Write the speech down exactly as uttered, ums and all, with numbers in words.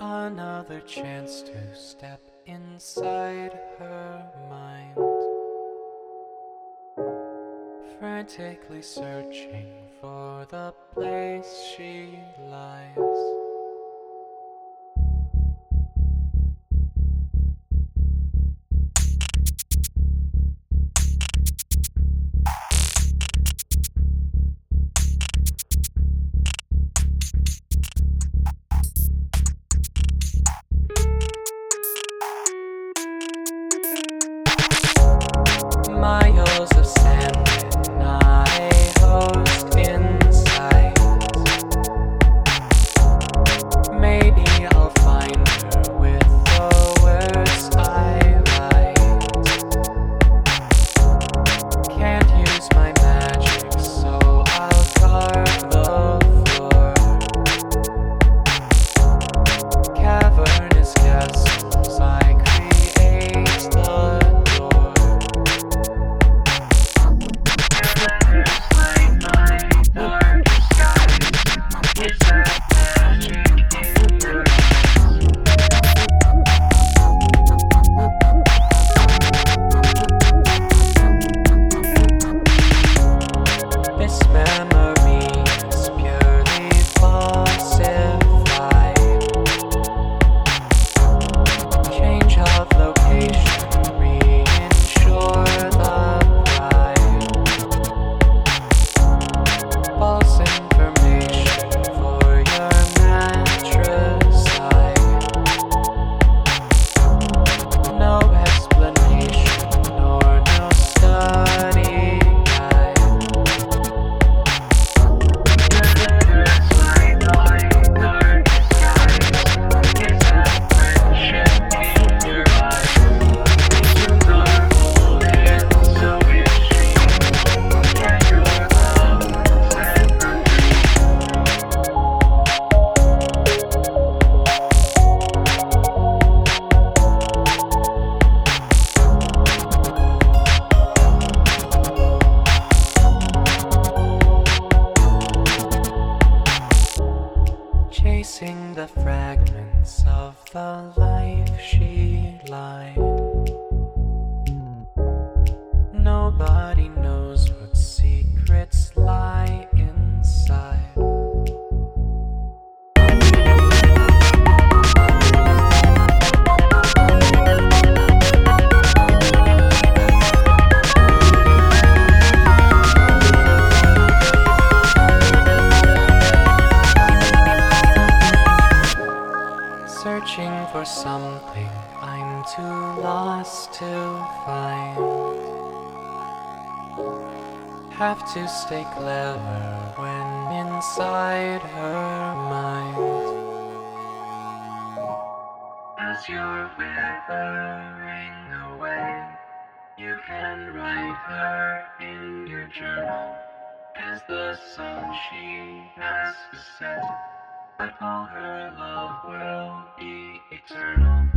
Another chance to step inside her mind, frantically searching for the place she lies. Miles of sand, not a host in sight. Maybe I'll find her with the words I write. Can't use my magic, so I'll carve the floor. Cavernous castles, I create the chasing the fragments of the life she lied. Nobody knows what secrets lie inside. Searching for something I'm too lost to find. Have to stay clever when inside her mind. As you're withering away, you can write her in your journal. As the sun she has to set, but all her love will be eternal.